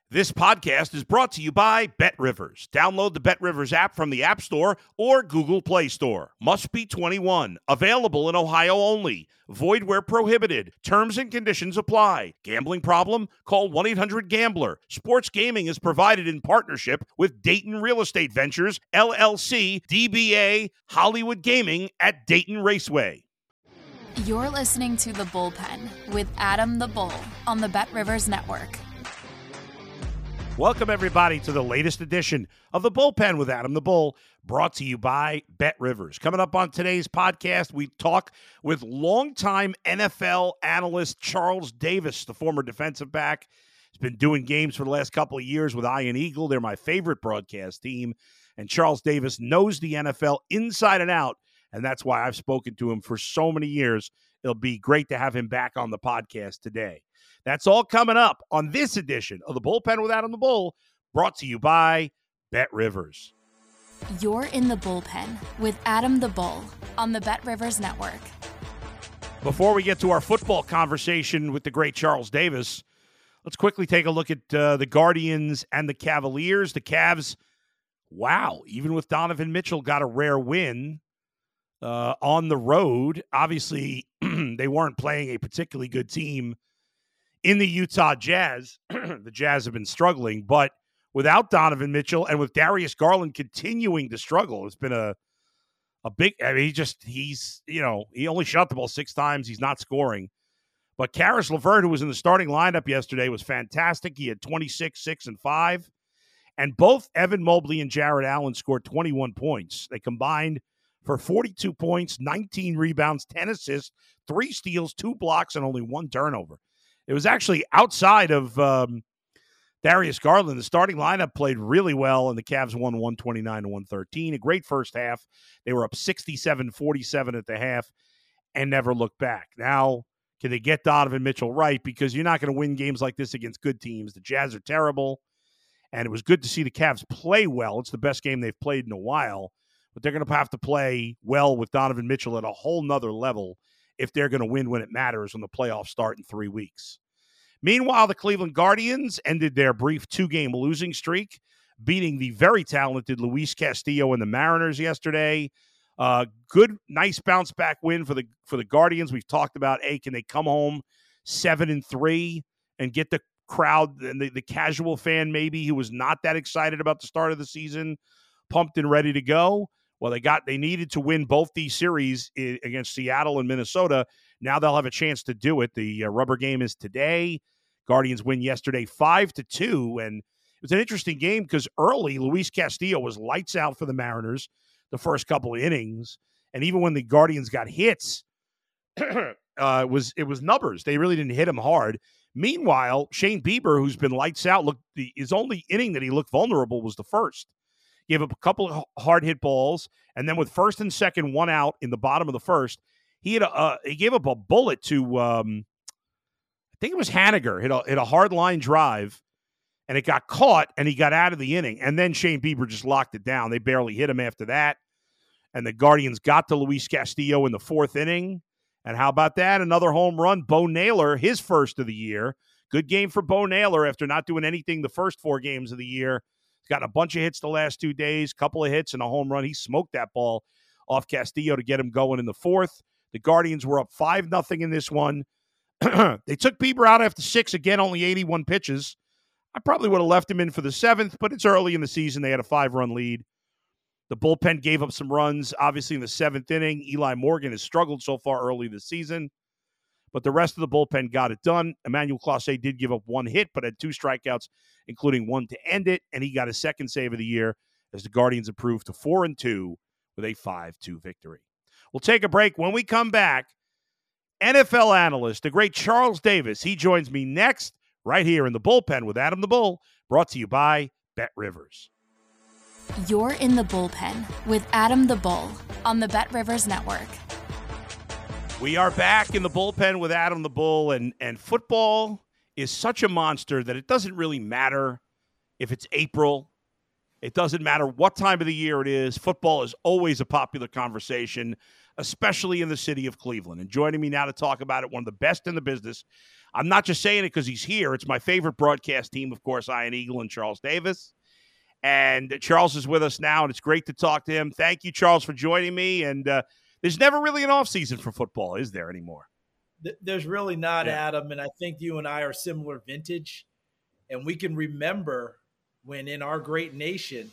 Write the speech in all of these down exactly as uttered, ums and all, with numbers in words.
This podcast is brought to you by BetRivers. Download the BetRivers app from the App Store or Google Play Store. Must be twenty-one. Available in Ohio only. Void where prohibited. Terms and conditions apply. Gambling problem? Call one eight hundred gambler. Sports gaming is provided in partnership with Dayton Real Estate Ventures, L L C, D B A, Hollywood Gaming at Dayton Raceway. You're listening to The Bullpen with Adam the Bull on the BetRivers Network. Welcome, everybody, to the latest edition of The Bullpen with Adam the Bull, brought to you by BetRivers. Coming up on today's podcast, we talk with longtime N F L analyst Charles Davis, the former defensive back. He's been doing games for the last couple of years with Iron Eagle. They're my favorite broadcast team. And Charles Davis knows the N F L inside and out, and that's why I've spoken to him for so many years. It'll be great to have him back on the podcast today. That's all coming up on this edition of The Bullpen with Adam the Bull, brought to you by BetRivers. You're in The Bullpen with Adam the Bull on the BetRivers Network. Before we get to our football conversation with the great Charles Davis, let's quickly take a look at uh, the Guardians and the Cavaliers. The Cavs, wow, even with Donovan Mitchell, got a rare win uh, on the road. Obviously, they weren't playing a particularly good team in the Utah Jazz. The Jazz have been struggling, but without Donovan Mitchell and with Darius Garland continuing to struggle, it's been a a big, I mean, he just, he's, you know, he only shot the ball six times. He's not scoring. But Karis LeVert, who was in the starting lineup yesterday, was fantastic. He had twenty-six, six, and five. And both Evan Mobley and Jared Allen scored twenty-one points. They combined for forty-two points, nineteen rebounds, ten assists, three steals, two blocks, and only one turnover. It was actually outside of um, Darius Garland. The starting lineup played really well, and the Cavs won one twenty-nine to one thirteen. A great first half. They were up sixty-seven forty-seven at the half and never looked back. Now, can they get Donovan Mitchell right? Because you're not going to win games like this against good teams. The Jazz are terrible, and it was good to see the Cavs play well. It's the best game they've played in a while, but they're going to have to play well with Donovan Mitchell at a whole nother level if they're going to win when it matters when the playoffs start in three weeks. Meanwhile, the Cleveland Guardians ended their brief two-game losing streak, beating the very talented Luis Castillo and the Mariners yesterday. Uh, good, nice bounce-back win for the for the Guardians. We've talked about, hey, can they come home seven and three and get the crowd and the, the casual fan maybe who was not that excited about the start of the season pumped and ready to go? Well, they got they needed to win both these series I- against Seattle and Minnesota. Now they'll have a chance to do it. The uh, rubber game is today. Guardians win yesterday five to two, and it was an interesting game because early Luis Castillo was lights out for the Mariners the first couple of innings, and even when the Guardians got hits, uh, it was it was numbers. They really didn't hit him hard. Meanwhile, Shane Bieber, who's been lights out, looked the, his only inning that he looked vulnerable was the first. Gave up a couple of hard hit balls, and then with first and second, one out in the bottom of the first, he had a, uh, he gave up a bullet to um, I think it was Haniger, hit a, hit a hard line drive, and it got caught, and he got out of the inning. And then Shane Bieber just locked it down. They barely hit him after that, and the Guardians got to Luis Castillo in the fourth inning. And how about that? Another home run. Bo Naylor, his first of the year. Good game for Bo Naylor after not doing anything the first four games of the year. He's gotten a bunch of hits the last two days, couple of hits and a home run. He smoked that ball off Castillo to get him going in the fourth. The Guardians were up five nothing in this one. They took Bieber out after six, again, only eighty-one pitches. I probably would have left him in for the seventh, but it's early in the season. They had a five-run lead. The bullpen gave up some runs, obviously, in the seventh inning. Eli Morgan has struggled so far early this season, but the rest of the bullpen got it done. Emmanuel Clase did give up one hit, but had two strikeouts, including one to end it, and he got his second save of the year as the Guardians improved to four and two with a five two victory. We'll take a break. When we come back, N F L analyst, the great Charles Davis, he joins me next right here in the bullpen with Adam the Bull, brought to you by BetRivers. You're in The Bullpen with Adam the Bull on the BetRivers Network. We are back in the bullpen with Adam the Bull, and, and football is such a monster that it doesn't really matter if it's April. It doesn't matter what time of the year it is. Football is always a popular conversation, especially in the city of Cleveland. And joining me now to talk about it, one of the best in the business, I'm not just saying it because he's here. It's my favorite broadcast team, of course, Ian Eagle and Charles Davis. And Charles is with us now, and it's great to talk to him. Thank you, Charles, for joining me. And uh, there's never really an off season for football, is there, anymore? There's really not, yeah. Adam. And I think you and I are similar vintage. And we can remember when in our great nation,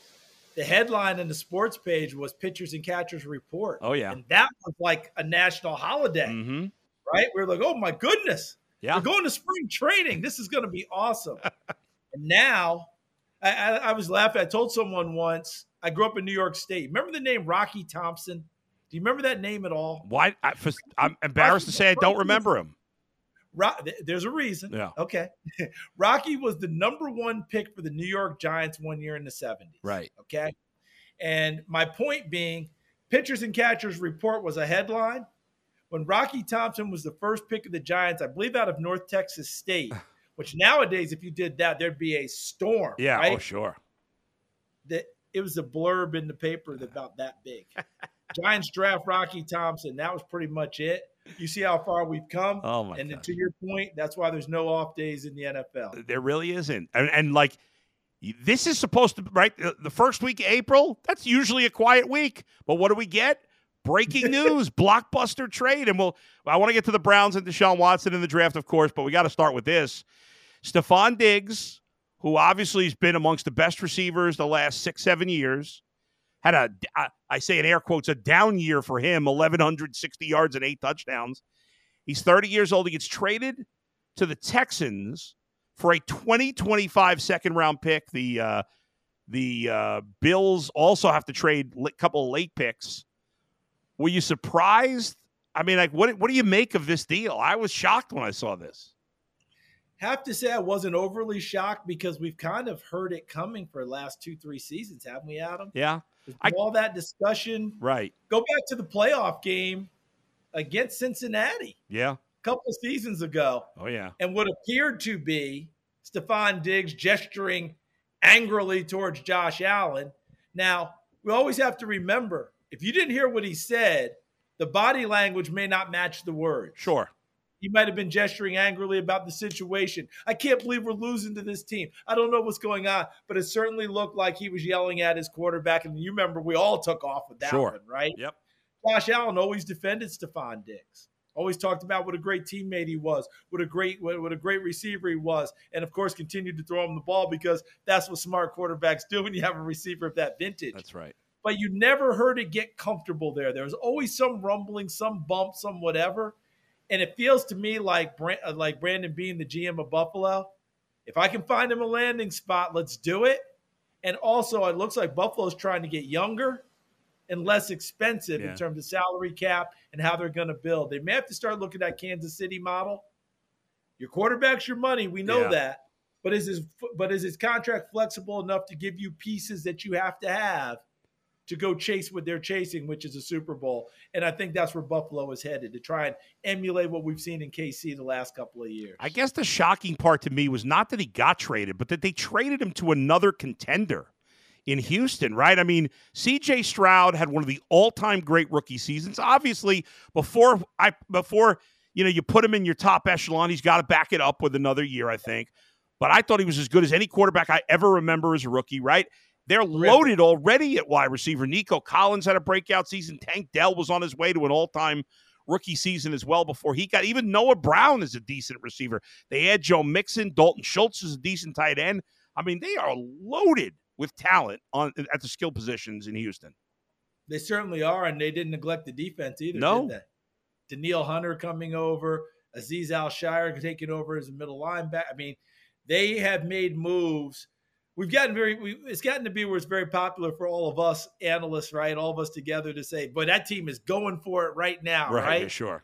the headline in the sports page was Pitchers and Catchers Report. Oh, yeah. And that was like a national holiday, mm-hmm. right? We were like, oh, my goodness. Yeah. We're going to spring training. This is going to be awesome. And now I, I, I was laughing. I told someone once, I grew up in New York State. Remember the name Rocky Thompson? Do you remember that name at all? Why? I, for, I'm embarrassed to say I don't remember him. Rock, there's a reason. Yeah. Okay. Rocky was the number one pick for the New York Giants one year in the seventies. Right. Okay. And my point being, Pitchers and Catchers Report was a headline. When Rocky Thompson was the first pick of the Giants, I believe out of North Texas State, which nowadays, if you did that, there'd be a storm. Yeah. Right? Oh, sure. That it was a blurb in the paper about that big. Giants draft Rocky Thompson. That was pretty much it. You see how far we've come. Oh my and God. To your point, that's why there's no off days in the N F L. There really isn't. And, and like, this is supposed to, right? The first week of April, that's usually a quiet week. But what do we get? Breaking news, blockbuster trade. And we'll, I want to get to the Browns and Deshaun Watson in the draft, of course, but we got to start with this. Stephon Diggs, who obviously has been amongst the best receivers the last six, seven years, had a, I say in air quotes, a down year for him, eleven sixty yards and eight touchdowns. He's thirty years old. He gets traded to the Texans for a twenty twenty-five second-round pick. The uh, the uh, Bills also have to trade a couple of late picks. Were you surprised? I mean, like, what what do you make of this deal? I was shocked when I saw this. Have to say I wasn't overly shocked because we've kind of heard it coming for the last two, three seasons, haven't we, Adam? Yeah. I, all that discussion. Right. Go back to the playoff game against Cincinnati. Yeah. A couple of seasons ago. Oh, yeah. And what appeared to be Stephon Diggs gesturing angrily towards Josh Allen. Now, we always have to remember, if you didn't hear what he said, the body language may not match the words. Sure. He might have been gesturing angrily about the situation. I can't believe we're losing to this team. I don't know what's going on, but it certainly looked like he was yelling at his quarterback. And you remember we all took off with that sure. one, right? Yep. Josh Allen always defended Stephon Diggs. Always talked about what a great teammate he was, what a great what, what a great receiver he was, and of course continued to throw him the ball because that's what smart quarterbacks do when you have a receiver of that vintage. That's right. But you never heard it get comfortable there. There was always some rumbling, some bump, some whatever. And it feels to me like like Brandon Beane, the G M of Buffalo. If I can find him a landing spot, let's do it. And also, it looks like Buffalo's trying to get younger and less expensive yeah. in terms of salary cap and how they're going to build. They may have to start looking at Kansas City model. Your quarterback's your money. We know yeah. that. But is his but is his contract flexible enough to give you pieces that you have to have to go chase what they're chasing, which is a Super Bowl? And I think that's where Buffalo is headed, to try and emulate what we've seen in K C the last couple of years. I guess the shocking part to me was not that he got traded, but that they traded him to another contender in Houston, right? I mean, C J Stroud had one of the all-time great rookie seasons. Obviously, before I before you know you put him in your top echelon, he's got to back it up with another year, I think. But I thought he was as good as any quarterback I ever remember as a rookie, right? They're loaded already at wide receiver. Nico Collins had a breakout season. Tank Dell was on his way to an all-time rookie season as well before he got. Even Noah Brown is a decent receiver. They had Joe Mixon. Dalton Schultz is a decent tight end. I mean, they are loaded with talent on at the skill positions in Houston. They certainly are, and they didn't neglect the defense either, no. did they? Danielle Hunter coming over, Azeez Al-Shire taking over as a middle linebacker. I mean, they have made moves. We've gotten very we, – it's gotten to be where it's very popular for all of us analysts, right, all of us together to say, boy, that team is going for it right now, right? Right, yeah, sure.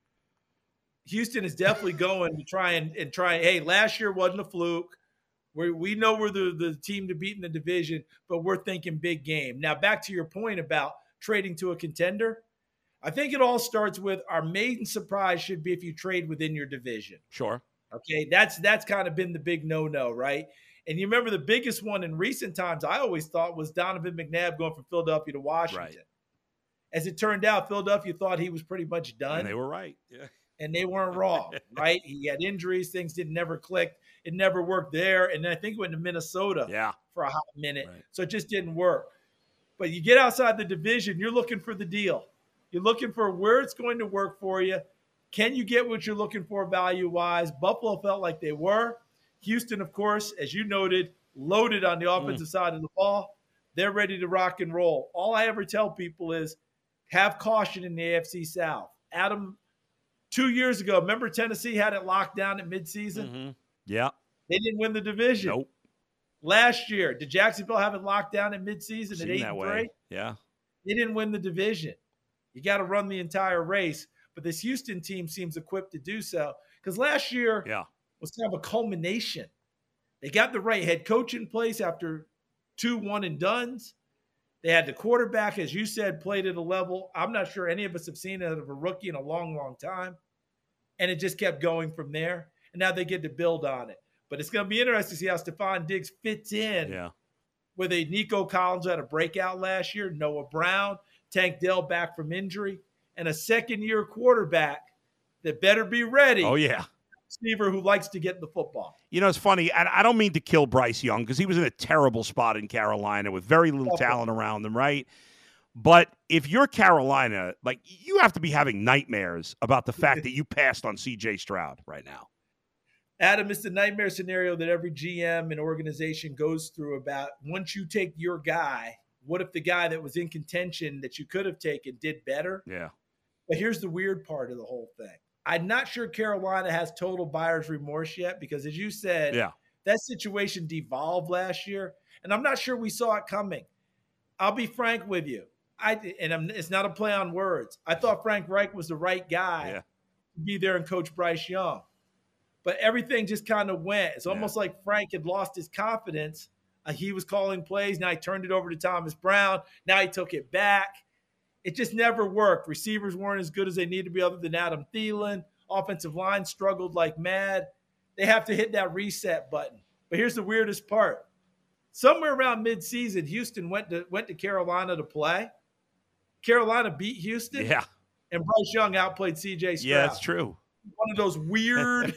Houston is definitely going to try and, and try – hey, last year wasn't a fluke. We we know we're the, the team to beat in the division, but we're thinking big game. Now, back to your point about trading to a contender, I think it all starts with our maiden surprise should be if you trade within your division. Sure. Okay, that's that's kind of been the big no-no, right? And you remember the biggest one in recent times I always thought was Donovan McNabb going from Philadelphia to Washington. Right. As it turned out, Philadelphia thought he was pretty much done. And they were right. Yeah. and they weren't wrong, right? He had injuries. Things didn't never click. It never worked there. And then I think it went to Minnesota yeah. for a hot minute. Right. So it just didn't work. But you get outside the division, you're looking for the deal. You're looking for where it's going to work for you. Can you get what you're looking for value-wise? Buffalo felt like they were. Houston, of course, as you noted, loaded on the offensive mm. side of the ball. They're ready to rock and roll. All I ever tell people is have caution in the A F C South. Adam, two years ago, remember Tennessee had it locked down at midseason? Mm-hmm. Yeah. They didn't win the division. Nope. Last year, did Jacksonville have it locked down at midseason at eight and three? Yeah. They didn't win the division. You got to run the entire race. But this Houston team seems equipped to do so. Because last year yeah. was kind of a culmination. They got the right head coach in place after two one and dones. They had the quarterback, as you said, played at a level I'm not sure any of us have seen out of a rookie in a long, long time. And it just kept going from there. And now they get to build on it. But it's going to be interesting to see how Stephon Diggs fits in yeah. with a Nico Collins who had a breakout last year, Noah Brown, Tank Dell back from injury, and a second-year quarterback that better be ready. Oh, yeah. Receiver who likes to get the football. You know, it's funny. I, I don't mean to kill Bryce Young because he was in a terrible spot in Carolina with very little okay. talent around him, right? But if you're Carolina, like, you have to be having nightmares about the fact that you passed on C J Stroud right now. Adam, it's the nightmare scenario that every G M and organization goes through about once you take your guy, what if the guy that was in contention that you could have taken did better? Yeah. But here's the weird part of the whole thing. I'm not sure Carolina has total buyer's remorse yet because, as you said, yeah. that situation devolved last year, and I'm not sure we saw it coming. I'll be frank with you. I and I'm, it's not a play on words. I thought Frank Reich was the right guy yeah. to be there and coach Bryce Young. But everything just kind of went. It's almost yeah. like Frank had lost his confidence. Uh, he was calling plays. Now he turned it over to Thomas Brown. Now he took it back. It just never worked. Receivers weren't as good as they need to be other than Adam Thielen. Offensive line struggled like mad. They have to hit that reset button. But here's the weirdest part. Somewhere around midseason, Houston went to went to Carolina to play. Carolina beat Houston. Yeah. And Bryce Young outplayed C J Stroud. Yeah, that's true. One of those weird.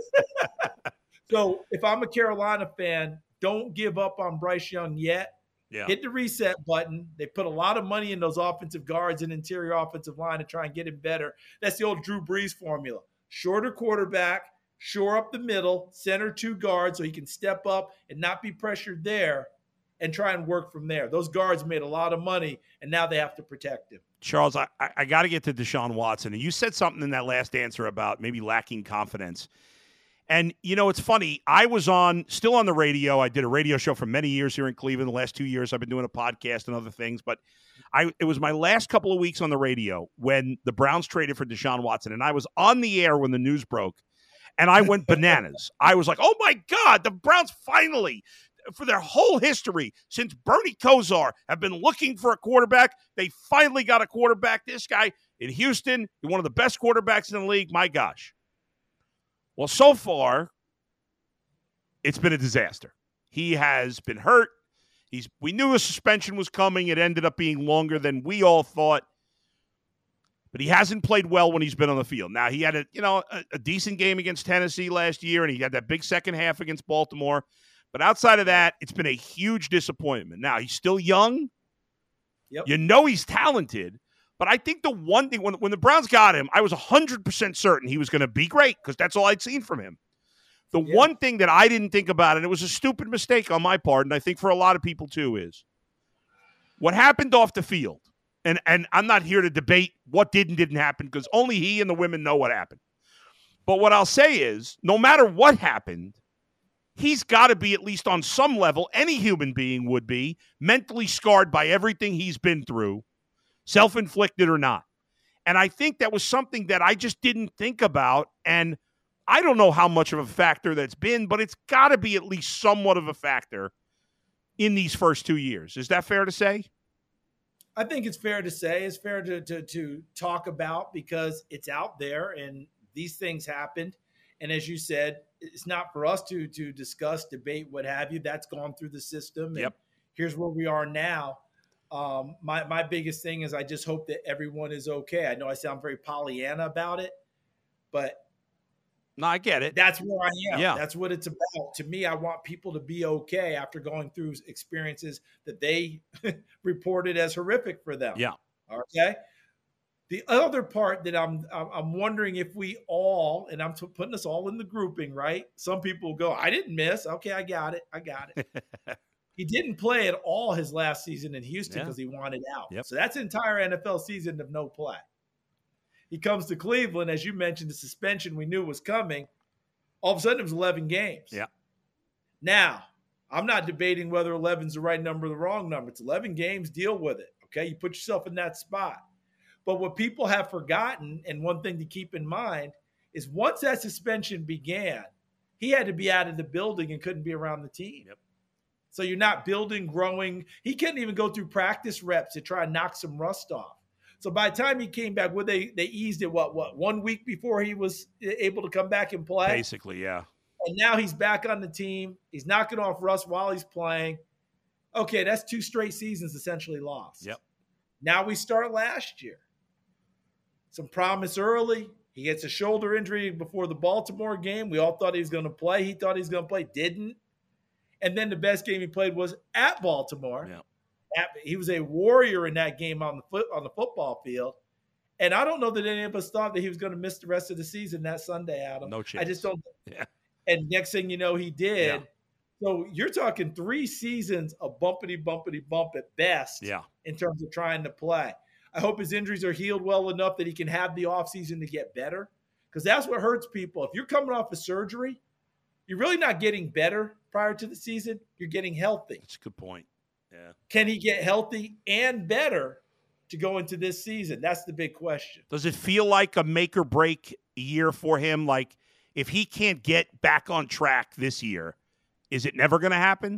So if I'm a Carolina fan, don't give up on Bryce Young yet. Yeah. Hit the reset button. They put a lot of money in those offensive guards and interior offensive line to try and get him better. That's the old Drew Brees formula. Shorter quarterback, shore up the middle, center two guards so he can step up and not be pressured there and try and work from there. Those guards made a lot of money, and now they have to protect him. Charles, I, I got to get to Deshaun Watson. And you said something in that last answer about maybe lacking confidence. And, you know, it's funny. I was on, still on the radio. I did a radio show for many years here in Cleveland. The last two years I've been doing a podcast and other things. But I it was my last couple of weeks on the radio when the Browns traded for Deshaun Watson. And I was on the air when the news broke. And I went bananas. I was like, oh, my God, the Browns finally, for their whole history, since Bernie Kosar have been looking for a quarterback, they finally got a quarterback. This guy in Houston, one of the best quarterbacks in the league. My gosh. Well, so far, it's been a disaster. He has been hurt. He's. We knew a suspension was coming. It ended up being longer than we all thought. But he hasn't played well when he's been on the field. Now, he had a you know a, a decent game against Tennessee last year, and he had that big second half against Baltimore. But outside of that, it's been a huge disappointment. Now, he's still young. Yep. You know he's talented. But I think the one thing, when, when the Browns got him, I was one hundred percent certain he was going to be great because that's all I'd seen from him. The yeah. one thing that I didn't think about, and it was a stupid mistake on my part, and I think for a lot of people too, is what happened off the field. And, and I'm not here to debate what did and didn't happen because only he and the women know what happened. But what I'll say is, no matter what happened, he's got to be, at least on some level, any human being would be, mentally scarred by everything he's been through, self-inflicted or not. And I think that was something that I just didn't think about. And I don't know how much of a factor that's been, but it's got to be at least somewhat of a factor in these first two years. Is that fair to say? I think it's fair to say. It's fair to, to, to talk about because it's out there and these things happened. And as you said, it's not for us to, to discuss, debate, what have you. That's gone through the system. And yep. Here's where we are now. Um, my, my biggest thing is I just hope that everyone is okay. I know I sound very Pollyanna about it, But no, I get it. That's where I am. Yeah. That's what it's about. To me, I want people to be okay after going through experiences that they reported as horrific for them. Yeah. Okay. The other part that I'm I'm wondering if we all, and I'm putting us all in the grouping, right? Some people go, I didn't miss. Okay, I got it. I got it. He didn't play at all his last season in Houston because yeah. he wanted out. Yep. So that's an entire N F L season of no play. He comes to Cleveland, as you mentioned, the suspension we knew was coming. All of a sudden, it was eleven games. Yeah. Now, I'm not debating whether eleven is the right number or the wrong number. It's eleven games. Deal with it. Okay, you put yourself in that spot. But what people have forgotten, and one thing to keep in mind, is once that suspension began, he had to be out of the building and couldn't be around the team. Yep. So you're not building, growing. He couldn't even go through practice reps to try and knock some rust off. So by the time he came back, well, they they eased it, what, what, one week before he was able to come back and play? Basically, yeah. And now he's back on the team. He's knocking off rust while he's playing. Okay, that's two straight seasons essentially lost. Yep. Now we start last year. Some promise early. He gets a shoulder injury before the Baltimore game. We all thought he was going to play. He thought he was going to play. Didn't. And then the best game he played was at Baltimore. Yeah. He was a warrior in that game on the foot on the football field. And I don't know that any of us thought that he was going to miss the rest of the season that Sunday, Adam. No chance. I just don't. Yeah. And next thing you know, he did. Yeah. So you're talking three seasons of bumpity, bumpity, bump at best yeah. in terms of trying to play. I hope his injuries are healed well enough that he can have the offseason to get better, because that's what hurts people. If you're coming off a surgery, you're really not getting better prior to the season. You're getting healthy. That's a good point. Yeah. Can he get healthy and better to go into this season? That's the big question. Does it feel like a make or break year for him? Like, if he can't get back on track this year, is it never going to happen?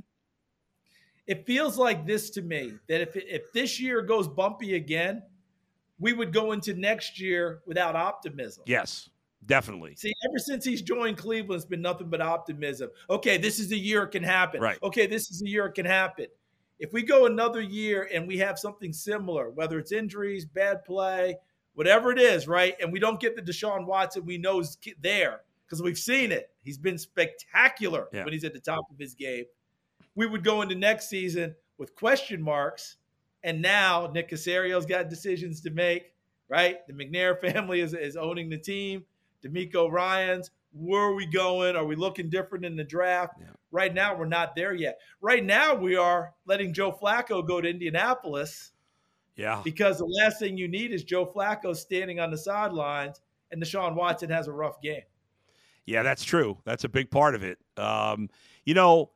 It feels like this to me, that if if this year goes bumpy again, we would go into next year without optimism. Yes, definitely. See, ever since he's joined Cleveland, it's been nothing but optimism. Okay, this is the year it can happen. Right. Okay, this is the year it can happen. If we go another year and we have something similar, whether it's injuries, bad play, whatever it is, right, and we don't get the Deshaun Watson we know is there, because we've seen it. He's been spectacular yeah. when he's at the top of his game. We would go into next season with question marks, and now Nick Casario's got decisions to make, right? The McNair family is, is owning the team. DeMeco Ryans, where are we going? Are we looking different in the draft? Yeah. Right now, we're not there yet. Right now, we are letting Joe Flacco go to Indianapolis. Yeah. Because the last thing you need is Joe Flacco standing on the sidelines, and Deshaun Watson has a rough game. Yeah, that's true. That's a big part of it. Um, you know,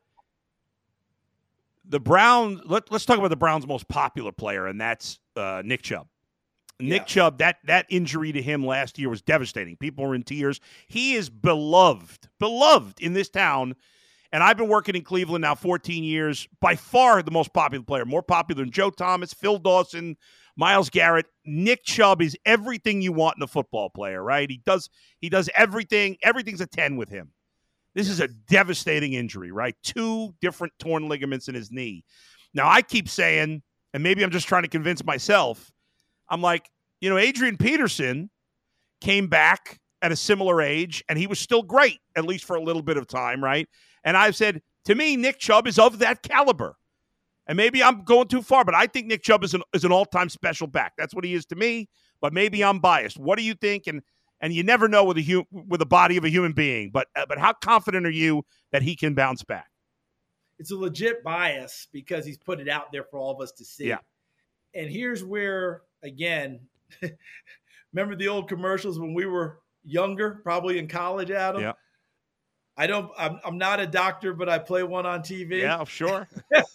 the Browns, let, let's talk about the Browns' most popular player, and that's uh, Nick Chubb. Nick yeah. Chubb, that that injury to him last year was devastating. People were in tears. He is beloved, beloved in this town. And I've been working in Cleveland now fourteen years, by far the most popular player, more popular than Joe Thomas, Phil Dawson, Myles Garrett. Nick Chubb is everything you want in a football player, right? He does he does everything. Everything's a ten with him. This is a devastating injury, right? Two different torn ligaments in his knee. Now, I keep saying, and maybe I'm just trying to convince myself, I'm like, you know, Adrian Peterson came back at a similar age, and he was still great, at least for a little bit of time, right? And I've said, to me, Nick Chubb is of that caliber. And maybe I'm going too far, but I think Nick Chubb is an, is an all-time special back. That's what he is to me, but maybe I'm biased. What do you think? And and you never know with a hu- with the body of a human being, but uh, but how confident are you that he can bounce back? It's a legit bias because he's put it out there for all of us to see. Yeah. And here's where, again, remember the old commercials when we were younger, probably in college, Adam? Yeah. I don't, I'm, I'm not a doctor, but I play one on T V. Yeah, sure.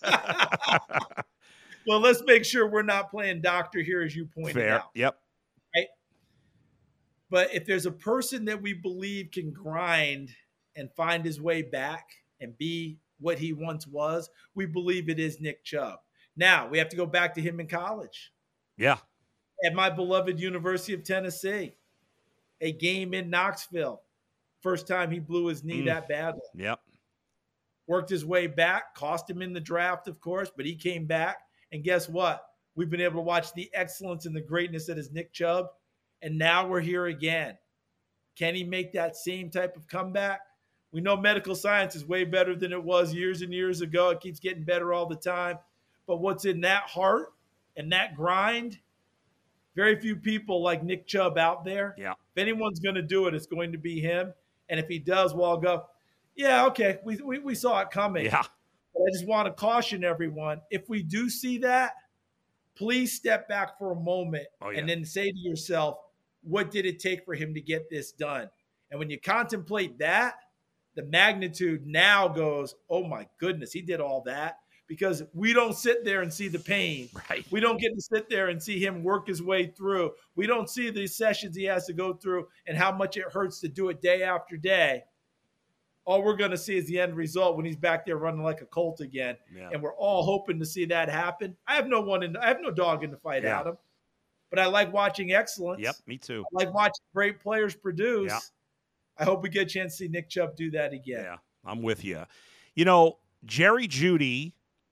Well, let's make sure we're not playing doctor here, as you pointed Fair. out. Yep. Right? But if there's a person that we believe can grind and find his way back and be what he once was, we believe it is Nick Chubb. Now, we have to go back to him in college. Yeah. At my beloved University of Tennessee, a game in Knoxville. First time he blew his knee mm. that badly. Yep. Worked his way back, cost him in the draft, of course, but he came back. And guess what? We've been able to watch the excellence and the greatness that is Nick Chubb. And now we're here again. Can he make that same type of comeback? We know medical science is way better than it was years and years ago. It keeps getting better all the time. But what's in that heart and that grind, very few people like Nick Chubb out there. Yeah. If anyone's going to do it, it's going to be him. And if he does, well, I'll go, yeah, okay, we, we, we saw it coming. Yeah. But I just want to caution everyone, if we do see that, please step back for a moment oh, yeah. and then say to yourself, what did it take for him to get this done? And when you contemplate that, the magnitude now goes, oh, my goodness, he did all that. Because we don't sit there and see the pain. Right. We don't get to sit there and see him work his way through. We don't see the sessions he has to go through and how much it hurts to do it day after day. All we're going to see is the end result when he's back there running like a colt again. Yeah. And we're all hoping to see that happen. I have no one in, I have no dog in the fight, yeah. Adam. But I like watching excellence. Yep, me too. I like watching great players produce. Yeah. I hope we get a chance to see Nick Chubb do that again. Yeah, I'm with you. You know, Jerry Jeudy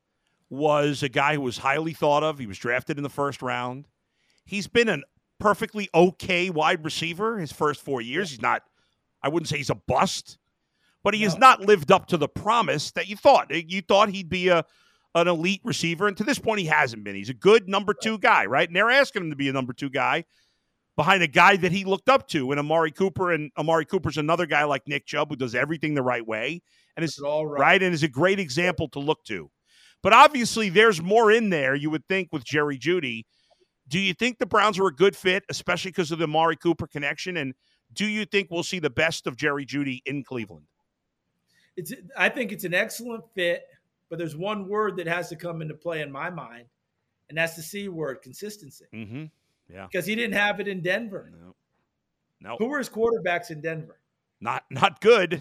was a guy who was highly thought of. He was drafted in the first round. He's been a perfectly okay wide receiver his first four years. He's not, I wouldn't say he's a bust, but he no. has not lived up to the promise that you thought. You thought he'd be a an elite receiver, and to this point he hasn't been. He's a good number two guy, right? And they're asking him to be a number two guy behind a guy that he looked up to in Amari Cooper, and Amari Cooper's another guy like Nick Chubb who does everything the right way and is all right. right and is a great example to look to. But obviously there's more in there, you would think, with Jerry Jeudy. Do you think the Browns are a good fit, especially because of the Amari Cooper connection? And do you think we'll see the best of Jerry Jeudy in Cleveland? It's. I think it's an excellent fit, but there's one word that has to come into play in my mind, and that's the C word, consistency. Mm-hmm. Yeah. Because he didn't have it in Denver. No. No. Who were his quarterbacks in Denver? Not not good.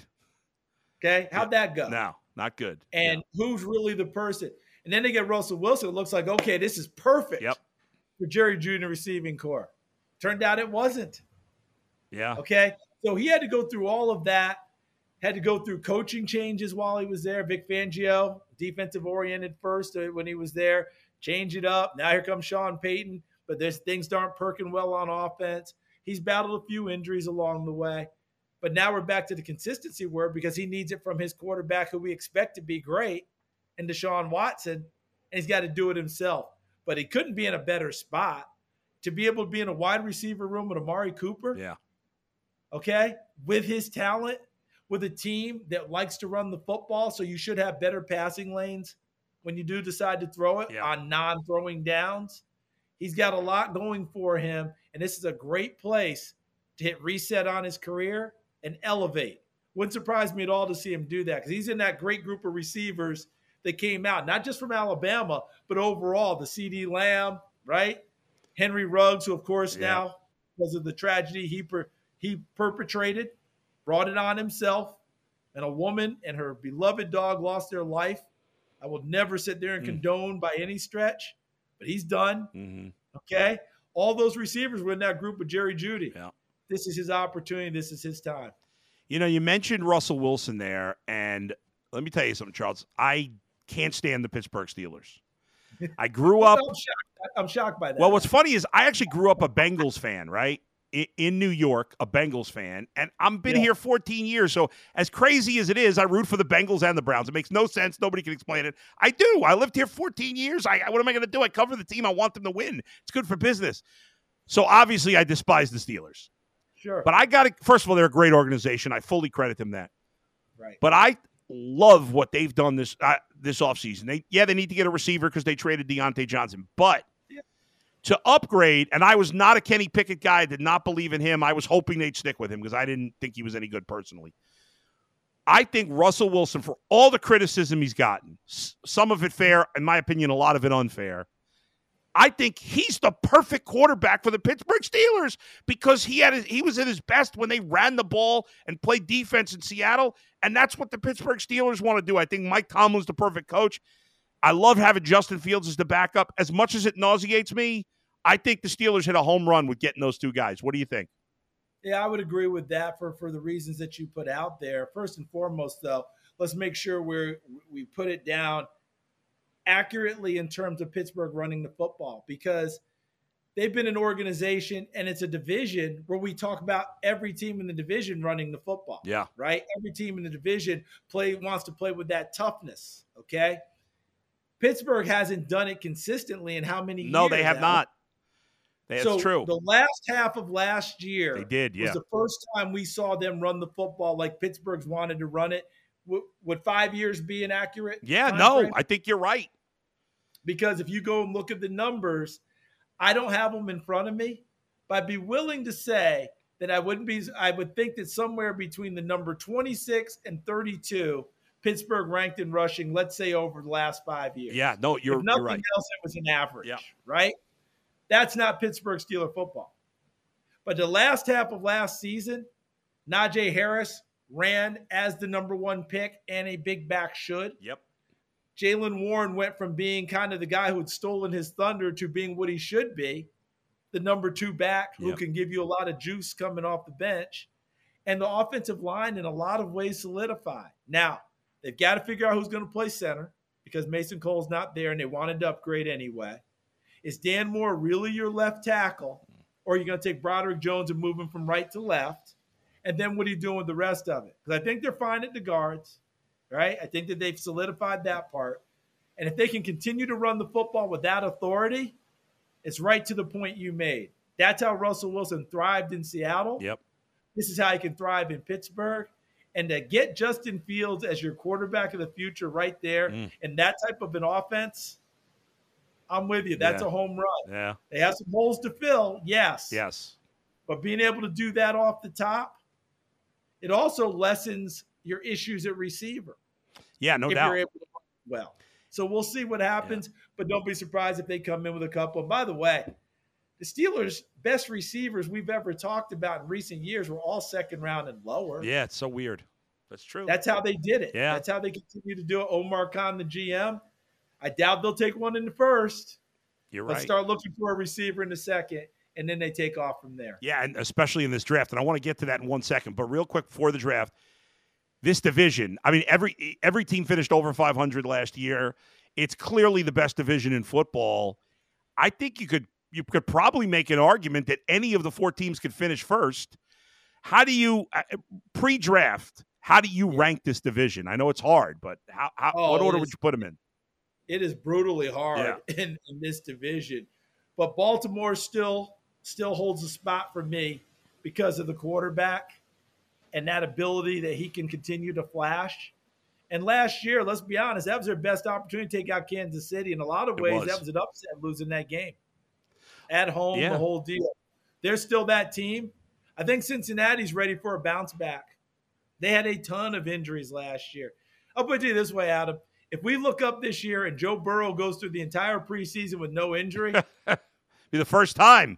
Okay. How'd yeah. that go? No. Not good. And yeah. who's really the person? And then they get Russell Wilson. It looks like, okay, this is perfect yep. for Jerry Jeudy receiving core. Turned out it wasn't. Yeah. Okay. So he had to go through all of that, had to go through coaching changes while he was there. Vic Fangio, defensive oriented first when he was there, change it up. Now here comes Sean Payton, but there's things aren't perking well on offense. He's battled a few injuries along the way. But now we're back to the consistency word because he needs it from his quarterback who we expect to be great, and Deshaun Watson, and he's got to do it himself. But he couldn't be in a better spot to be able to be in a wide receiver room with Amari Cooper. Yeah. Okay? With his talent, with a team that likes to run the football, so you should have better passing lanes when you do decide to throw it yeah. on non-throwing downs. He's got a lot going for him, and this is a great place to hit reset on his career and elevate. Wouldn't surprise me at all to see him do that because he's in that great group of receivers that came out, not just from Alabama, but overall, the CeeDee Lamb, right? Henry Ruggs, who, of course, yeah. now, because of the tragedy he per, he perpetrated, brought it on himself, and a woman and her beloved dog lost their life. I will never sit there and mm. condone by any stretch, but he's done, mm-hmm. okay? All those receivers were in that group with Jerry Jeudy. Yeah. This is his opportunity. This is his time. You know, you mentioned Russell Wilson there, and let me tell you something, Charles. I can't stand the Pittsburgh Steelers. I grew up. I'm shocked. I'm shocked by that. Well, what's funny is I actually grew up a Bengals fan, right? In, in New York, a Bengals fan, and I've been yeah. here fourteen years. So as crazy as it is, I root for the Bengals and the Browns. It makes no sense. Nobody can explain it. I do. I lived here fourteen years. I, what am I going to do? I cover the team. I want them to win. It's good for business. So obviously, I despise the Steelers. Sure. But I got to, first of all, they're a great organization. I fully credit them that. Right. But I love what they've done this uh, this offseason. They, yeah, they need to get a receiver because they traded Deontay Johnson. But yeah. to upgrade, and I was not a Kenny Pickett guy. I did not believe in him. I was hoping they'd stick with him because I didn't think he was any good personally. I think Russell Wilson, for all the criticism he's gotten, some of it fair, in my opinion, a lot of it unfair, I think he's the perfect quarterback for the Pittsburgh Steelers because he had his, he was at his best when they ran the ball and played defense in Seattle, and that's what the Pittsburgh Steelers want to do. I think Mike Tomlin's the perfect coach. I love having Justin Fields as the backup. As much as it nauseates me, I think the Steelers hit a home run with getting those two guys. What do you think? Yeah, I would agree with that for, for the reasons that you put out there. First and foremost, though, let's make sure we're we put it down accurately in terms of Pittsburgh running the football, because they've been an organization, and it's a division where we talk about every team in the division running the football. Yeah. Right? Every team in the division play wants to play with that toughness, okay? Pittsburgh hasn't done it consistently in how many no, years? No, they have Al? not. That's so true. The last half of last year they did, yeah. was the first time we saw them run the football like Pittsburgh's wanted to run it. W- would five years be inaccurate? Yeah, no, frame? I think you're right. Because if you go and look at the numbers, I don't have them in front of me, but I'd be willing to say that I wouldn't be. I would think that somewhere between the number twenty-six and thirty-two, Pittsburgh ranked in rushing, let's say over the last five years. Yeah, no, you're, if nothing you're right. else, it was an average, yeah. right? That's not Pittsburgh Steeler football. But the last half of last season, Najee Harris ran as the number one pick, and a big back should. Yep. Jaylen Warren went from being kind of the guy who had stolen his thunder to being what he should be, the number two back who yep. can give you a lot of juice coming off the bench. And the offensive line in a lot of ways solidified. Now, they've got to figure out who's going to play center because Mason Cole's not there and they wanted to upgrade anyway. Is Dan Moore really your left tackle, or are you going to take Broderick Jones and move him from right to left? And then what are you doing with the rest of it? Because I think they're fine at the guards, right? I think that they've solidified that part. And if they can continue to run the football with that authority, it's right to the point you made. That's how Russell Wilson thrived in Seattle. Yep. This is how he can thrive in Pittsburgh. And to get Justin Fields as your quarterback of the future right there mm. and that type of an offense, I'm with you. That's yeah. a home run. Yeah. They have some holes to fill, yes. Yes. But being able to do that off the top, it also lessens your issues at receiver. Yeah, no if doubt. You're able to run well. So we'll see what happens, yeah. but don't be surprised if they come in with a couple. And by the way, the Steelers' best receivers we've ever talked about in recent years were all second round and lower. Yeah, it's so weird. That's true. That's how they did it. Yeah. That's how they continue to do it. Omar Khan, the G M, I doubt they'll take one in the first. You're Let's right. start looking for a receiver in the second, and then they take off from there. Yeah, and especially in this draft. And I want to get to that in one second. But real quick before the draft, this division, I mean, every every team finished over five hundred last year. It's clearly the best division in football. I think you could you could probably make an argument that any of the four teams could finish first. How do you, pre-draft, how do you rank this division? I know it's hard, but how, how oh, what order is, would you put them in? It is brutally hard yeah. in, in this division. But Baltimore still still holds a spot for me because of the quarterback and that ability that he can continue to flash. And last year, let's be honest, that was their best opportunity to take out Kansas City. In a lot of ways, was. that was an upset losing that game. At home, yeah. the whole deal. They're still that team. I think Cincinnati's ready for a bounce back. They had a ton of injuries last year. I'll put it to you this way, Adam. If we look up this year and Joe Burrow goes through the entire preseason with no injury. Be the first time.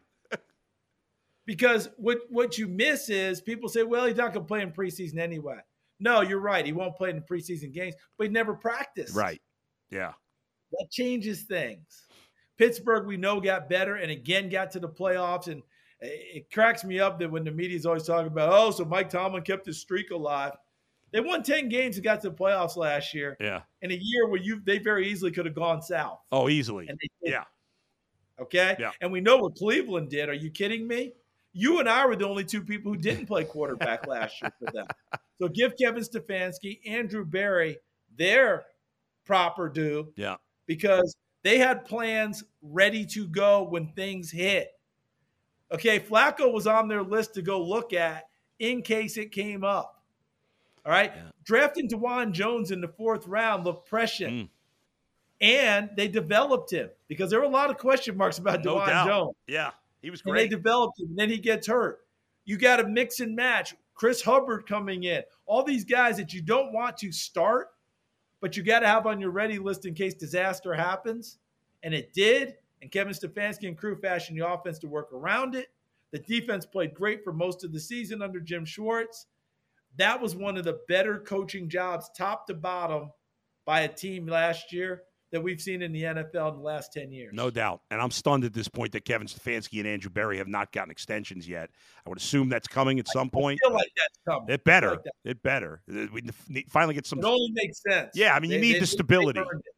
Because what, what you miss is people say, well, he's not going to play in preseason anyway. No, you're right. He won't play in the preseason games, but he never practiced. Right. Yeah. That changes things. Pittsburgh, we know, got better and again got to the playoffs. And it cracks me up that when the media's always talking about, oh, so Mike Tomlin kept his streak alive. They won ten games and got to the playoffs last year. Yeah. In a year where you they very easily could have gone south. Oh, easily. And they did. Yeah. Okay? Yeah. And we know what Cleveland did. Are you kidding me? You and I were the only two people who didn't play quarterback last year for them. So give Kevin Stefanski, Andrew Berry their proper due. Yeah. Because they had plans ready to go when things hit. Okay, Flacco was on their list to go look at in case it came up. All right? Yeah. Drafting DeJuan Jones in the fourth round looked prescient. Mm. And they developed him because there were a lot of question marks about no DeJuan doubt. Jones. Yeah, he was And great. they developed him, and then he gets hurt. You got to mix and match. Chris Hubbard coming in. All these guys that you don't want to start, but you got to have on your ready list in case disaster happens. And it did. And Kevin Stefanski and crew fashioned the offense to work around it. The defense played great for most of the season under Jim Schwartz. That was one of the better coaching jobs, top to bottom, by a team last year that we've seen in the N F L in the last ten years. No doubt. And I'm stunned at this point that Kevin Stefanski and Andrew Berry have not gotten extensions yet. I would assume that's coming at some I point. feel like that's coming. It better. Like it better. We finally get some. It only makes sense. Yeah, I mean, you they, need they, the stability.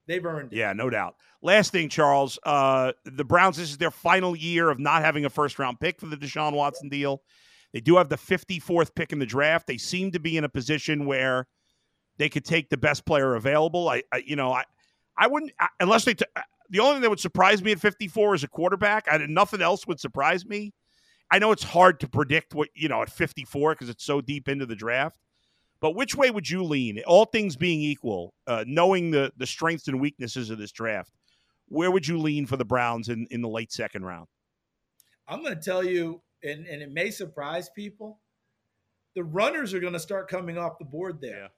They've earned it. Yeah, no doubt. Last thing, Charles, uh, the Browns, this is their final year of not having a first-round pick for the Deshaun Watson deal. They do have the fifty-fourth pick in the draft. They seem to be in a position where they could take the best player available. I, I you know, I, I wouldn't I, unless they. T- the only thing that would surprise me at fifty-four is a quarterback. I nothing else would surprise me. I know it's hard to predict what you know at fifty-four because it's so deep into the draft. But which way would you lean? All things being equal, uh, knowing the the strengths and weaknesses of this draft, where would you lean for the Browns in, in the late second round? I'm going to tell you, and, and it may surprise people, the runners are going to start coming off the board there. Yeah.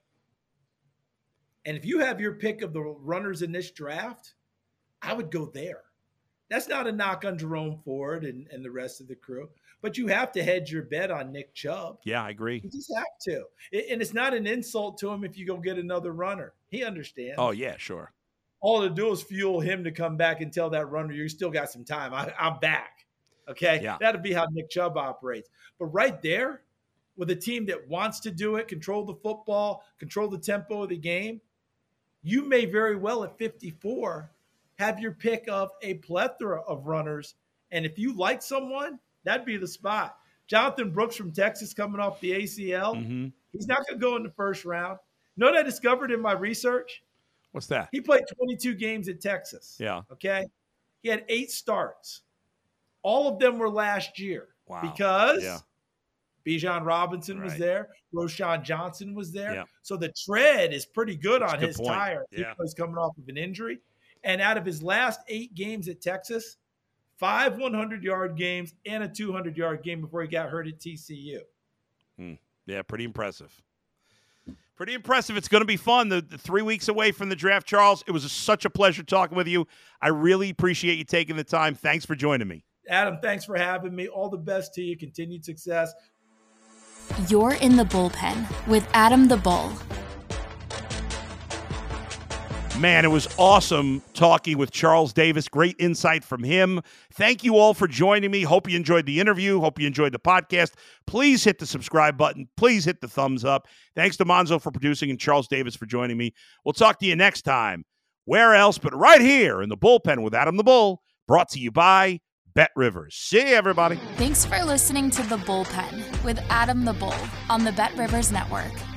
And if you have your pick of the runners in this draft, I would go there. That's not a knock on Jerome Ford and, and the rest of the crew, but you have to hedge your bet on Nick Chubb. Yeah, I agree. You just have to. And it's not an insult to him if you go get another runner. He understands. Oh, yeah, sure. All to do is fuel him to come back and tell that runner, you still got some time. I, I'm back. Okay? Yeah. That'll be how Nick Chubb operates. But right there, with a team that wants to do it, control the football, control the tempo of the game, you may very well at fifty-four have your pick of a plethora of runners. And if you like someone, that'd be the spot. Jonathan Brooks from Texas coming off the A C L. Mm-hmm. He's not going to go in the first round. You know what I discovered in my research? What's that? He played twenty-two games at Texas. Yeah. Okay. He had eight starts. All of them were last year. Wow. Because yeah. Bijan Robinson was Right. there. Roshan Johnson was there. Yeah. So the tread is pretty good That's on a good his point. tire. Yeah. He was coming off of an injury. And out of his last eight games at Texas, five hundred-yard games and a two hundred-yard game before he got hurt at T C U. Hmm. Yeah, pretty impressive. Pretty impressive. It's going to be fun. The, the three weeks away from the draft, Charles. It was a, such a pleasure talking with you. I really appreciate you taking the time. Thanks for joining me. Adam, thanks for having me. All the best to you. Continued success. You're in the bullpen with Adam the Bull. Man, it was awesome talking with Charles Davis. Great insight from him. Thank you all for joining me. Hope you enjoyed the interview. Hope you enjoyed the podcast. Please hit the subscribe button. Please hit the thumbs up. Thanks to Monzo for producing and Charles Davis for joining me. We'll talk to you next time. Where else but right here in the bullpen with Adam the Bull, brought to you by Bet Rivers. See you, everybody. Thanks for listening to The Bullpen with Adam the Bull on the Bet Rivers Network.